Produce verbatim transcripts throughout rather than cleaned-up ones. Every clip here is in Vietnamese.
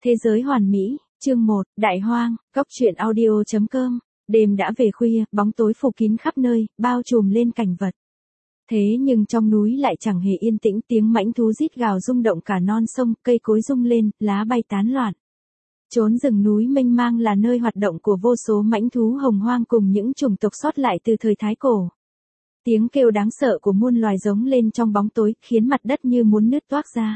Thế giới hoàn mỹ, chương một, Đại hoang, góc truyện audio.com. Đêm đã về khuya, bóng tối phủ kín khắp nơi, bao trùm lên cảnh vật. Thế nhưng trong núi lại chẳng hề yên tĩnh, tiếng mãnh thú rít gào rung động cả non sông, cây cối rung lên, lá bay tán loạn. Chốn rừng núi mênh mang là nơi hoạt động của vô số mãnh thú hồng hoang cùng những chủng tộc sót lại từ thời Thái Cổ. Tiếng kêu đáng sợ của muôn loài giống lên trong bóng tối, khiến mặt đất như muốn nứt toác ra.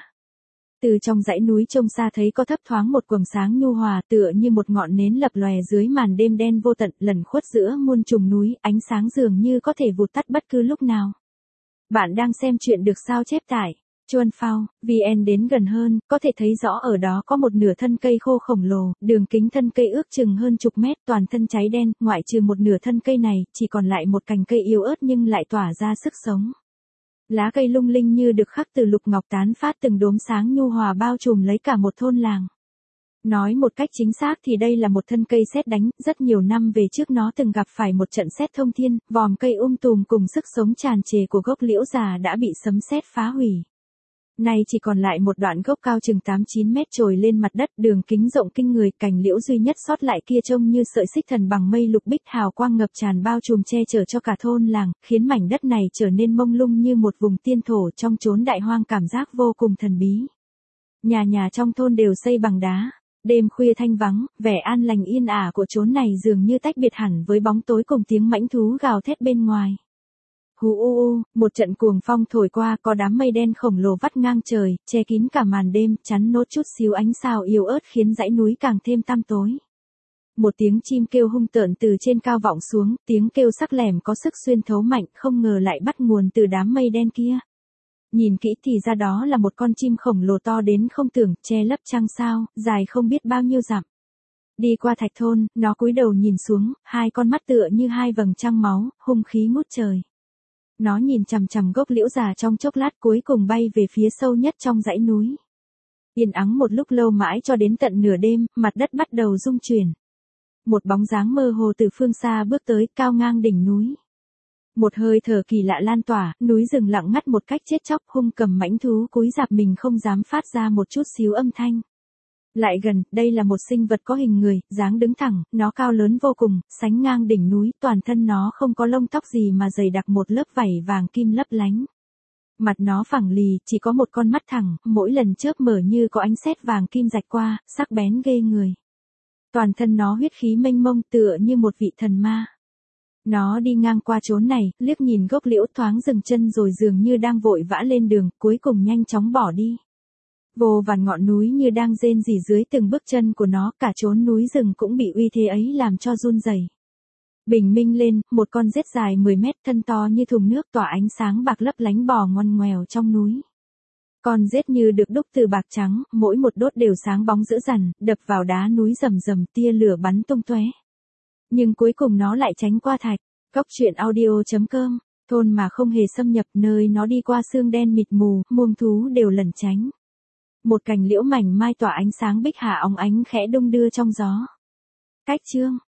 Từ trong dãy núi trông xa thấy có thấp thoáng một quầng sáng nhu hòa, tựa như một ngọn nến lập lòe dưới màn đêm đen vô tận, lẩn khuất giữa muôn trùng núi, ánh sáng dường như có thể vụt tắt bất cứ lúc nào. Bạn đang xem chuyện được sao chép tại Chuan Phao vê en. Đến gần hơn, có thể thấy rõ ở đó có một nửa thân cây khô khổng lồ, đường kính thân cây ước chừng hơn chục mét, toàn thân cháy đen, ngoại trừ một nửa thân cây này, chỉ còn lại một cành cây yếu ớt nhưng lại tỏa ra sức sống. Lá cây lung linh như được khắc từ lục ngọc, tán phát từng đốm sáng nhu hòa bao trùm lấy cả một thôn làng. Nói một cách chính xác thì đây là một thân cây sét đánh, rất nhiều năm về trước nó từng gặp phải một trận sét thông thiên, vòm cây um tùm cùng sức sống tràn trề của gốc liễu già đã bị sấm sét phá hủy. Nay chỉ còn lại một đoạn gốc cao chừng tám chín mét trồi lên mặt đất, đường kính rộng kinh người, cành liễu duy nhất sót lại kia trông như sợi xích thần bằng mây lục bích, hào quang ngập tràn bao trùm che chở cho cả thôn làng, khiến mảnh đất này trở nên mông lung như một vùng tiên thổ trong chốn đại hoang, cảm giác vô cùng thần bí. Nhà nhà trong thôn đều xây bằng đá. Đêm khuya thanh vắng, vẻ an lành yên ả của chốn này dường như tách biệt hẳn với bóng tối cùng tiếng mãnh thú gào thét bên ngoài. Hú u u, một trận cuồng phong thổi qua, có đám mây đen khổng lồ vắt ngang trời, che kín cả màn đêm, chắn nốt chút xíu ánh sao yếu ớt khiến dãy núi càng thêm tăm tối. Một tiếng chim kêu hung tợn từ trên cao vọng xuống, tiếng kêu sắc lẻm có sức xuyên thấu mạnh, không ngờ lại bắt nguồn từ đám mây đen kia. Nhìn kỹ thì ra đó là một con chim khổng lồ to đến không tưởng, che lấp trăng sao, dài không biết bao nhiêu dặm. Đi qua thạch thôn, nó cúi đầu nhìn xuống, hai con mắt tựa như hai vầng trăng máu, hung khí ngút trời. Nó nhìn chằm chằm gốc liễu già trong chốc lát, cuối cùng bay về phía sâu nhất trong dãy núi. Yên ắng một lúc lâu mãi cho đến tận nửa đêm, mặt đất bắt đầu rung chuyển. Một bóng dáng mơ hồ từ phương xa bước tới, cao ngang đỉnh núi. Một hơi thở kỳ lạ lan tỏa, núi rừng lặng ngắt một cách chết chóc, hung cầm mãnh thú cúi rạp mình không dám phát ra một chút xíu âm thanh. Lại gần, đây là một sinh vật có hình người, dáng đứng thẳng, nó cao lớn vô cùng, sánh ngang đỉnh núi, toàn thân nó không có lông tóc gì mà dày đặc một lớp vảy vàng kim lấp lánh. Mặt nó phẳng lì, chỉ có một con mắt thẳng, mỗi lần chớp mở như có ánh sét vàng kim rạch qua, sắc bén ghê người. Toàn thân nó huyết khí mênh mông tựa như một vị thần ma. Nó đi ngang qua chốn này, liếc nhìn gốc liễu, thoáng dừng chân rồi dường như đang vội vã lên đường, cuối cùng nhanh chóng bỏ đi. Vô vàn ngọn núi như đang rên rỉ dưới từng bước chân của nó, cả chốn núi rừng cũng bị uy thế ấy làm cho run rẩy. Bình minh lên, một con rết dài mười mét, thân to như thùng nước, tỏa ánh sáng bạc lấp lánh bò ngoằn ngoèo trong núi. Con rết như được đúc từ bạc trắng, mỗi một đốt đều sáng bóng dữ dằn, đập vào đá núi rầm rầm, tia lửa bắn tung tóe. Nhưng cuối cùng nó lại tránh qua thạch. Góc truyện audio.com, thôn mà không hề xâm nhập, nơi nó đi qua sương đen mịt mù, muông thú đều lẩn tránh. Một cành liễu mảnh mai tỏa ánh sáng bích hạ óng ánh khẽ đung đưa trong gió. Cách chương